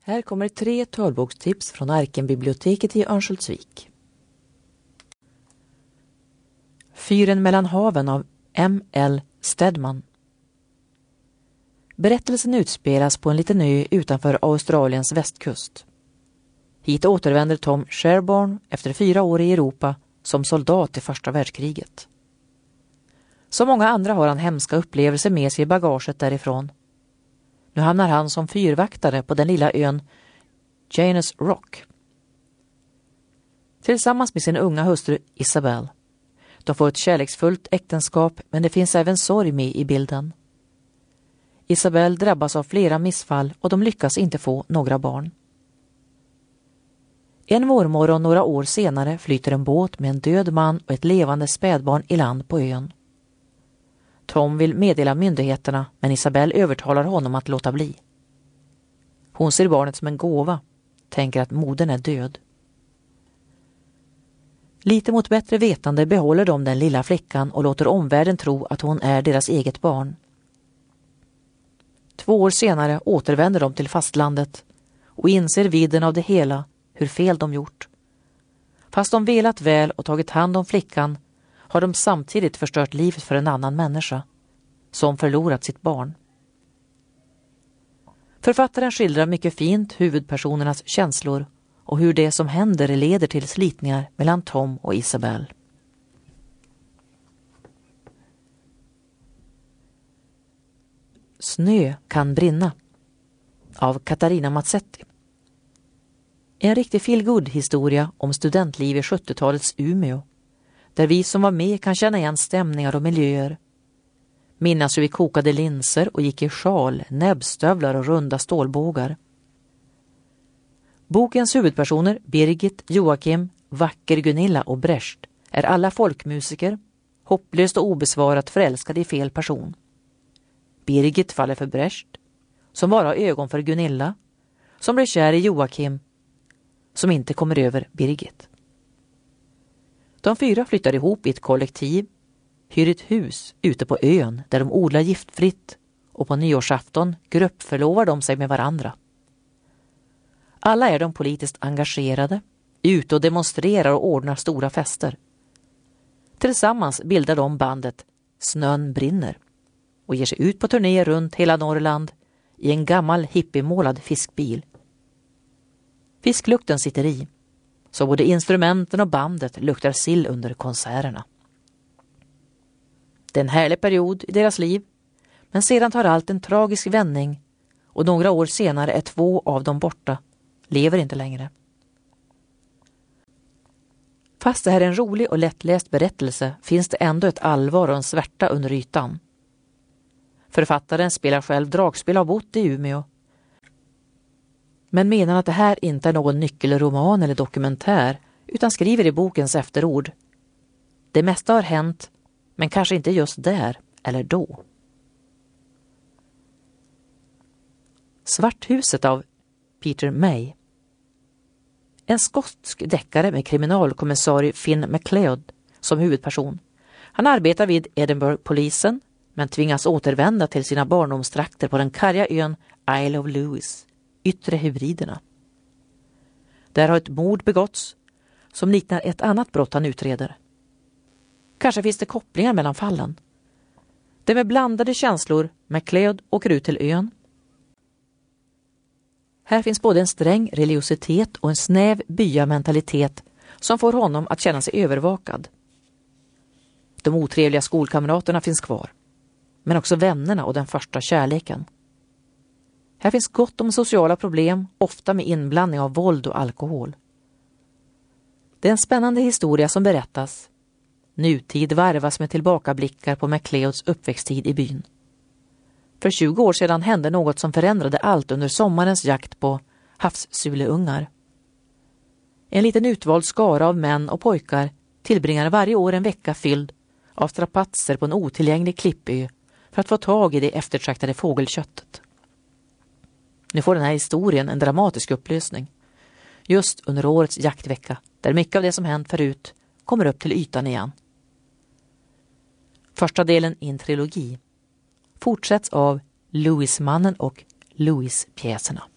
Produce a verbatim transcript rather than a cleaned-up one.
Här kommer tre talbokstips från Arkenbiblioteket i Örnsköldsvik. Fyren mellan haven av M L Stedman. Berättelsen utspelas på en liten ö utanför Australiens västkust. Hit återvänder Tom Sherborne efter fyra år i Europa som soldat i första världskriget. Som många andra har han hemska upplevelser med sig i bagaget därifrån. Nu hamnar han som fyrvaktare på den lilla ön Janus Rock. Tillsammans med sin unga hustru Isabel. De får ett kärleksfullt äktenskap, men det finns även sorg med i bilden. Isabel drabbas av flera missfall och de lyckas inte få några barn. En vårmorgon några år senare flyter en båt med en död man och ett levande spädbarn i land på ön. Tom vill meddela myndigheterna, men Isabel övertalar honom att låta bli. Hon ser barnet som en gåva, tänker att modern är död. Lite mot bättre vetande behåller de den lilla flickan och låter omvärlden tro att hon är deras eget barn. Två år senare återvänder de till fastlandet och inser vidden av det hela, hur fel de gjort. Fast de velat väl och tagit hand om flickan har de samtidigt förstört livet för en annan människa som förlorat sitt barn. Författaren skildrar mycket fint huvudpersonernas känslor och hur det som händer leder till slitningar mellan Tom och Isabel. Snö kan brinna av Katarina Mazzetti. En riktig feel-good-historia om studentliv i sjuttiotalets Umeå, där vi som var med kan känna igen stämningar och miljöer. Minnas hur vi kokade linser och gick i sjal, näbbstövlar och runda stålbågar. Bokens huvudpersoner Birgit, Joakim, Vacker Gunilla och Brecht är alla folkmusiker, hopplöst och obesvarat förälskade i fel person. Birgit faller för Brecht, som bara har ögon för Gunilla, som blir kär i Joakim, som inte kommer över Birgit. De fyra flyttar ihop i ett kollektiv, hyr ett hus ute på ön där de odlar giftfritt och på nyårsafton gruppförlovar de sig med varandra. Alla är de politiskt engagerade, ute och demonstrerar och ordnar stora fester. Tillsammans bildar de bandet Snön brinner och ger sig ut på turné runt hela Norrland i en gammal hippiemålad fiskbil. Fisklukten sitter i, så både instrumenten och bandet luktar sill under konserterna. Det är en härlig period i deras liv, men sedan tar allt en tragisk vändning och några år senare är två av dem borta, lever inte längre. Fast det här är en rolig och lättläst berättelse finns det ändå ett allvar och en svärta under ytan. Författaren spelar själv dragspel och har bott i Umeå, men menar att det här inte är någon nyckelroman eller dokumentär utan skriver i bokens efterord. Det mesta har hänt, men kanske inte just där eller då. Svarthuset av Peter May. En skotsk deckare med kriminalkommissarie Finn MacLeod som huvudperson. Han arbetar vid Edinburgh-polisen men tvingas återvända till sina barndomstrakter på den karga ön Isle of Lewis, Yttre Hebriderna. Där har ett mord begåtts som liknar ett annat brott han utreder. Kanske finns det kopplingar mellan fallen. Det med blandade känslor MacLeod åker ut till ön. Här finns både en sträng religiositet och en snäv byamentalitet som får honom att känna sig övervakad. De otrevliga skolkamraterna finns kvar, men också vännerna och den första kärleken. Här finns gott om sociala problem, ofta med inblandning av våld och alkohol. Det är en spännande historia som berättas. Nutid varvas med tillbakablickar på MacLeods uppväxttid i byn. För tjugo år sedan hände något som förändrade allt under sommarens jakt på havssuleungar. En liten utvald skara av män och pojkar tillbringar varje år en vecka fylld av strapatser på en otillgänglig klippö för att få tag i det eftertraktade fågelköttet. Nu får den här historien en dramatisk upplösning. Just under årets jaktvecka, där mycket av det som hänt förut kommer upp till ytan igen. Första delen i en trilogi fortsätts av Louis-mannen och Louis-pjäserna.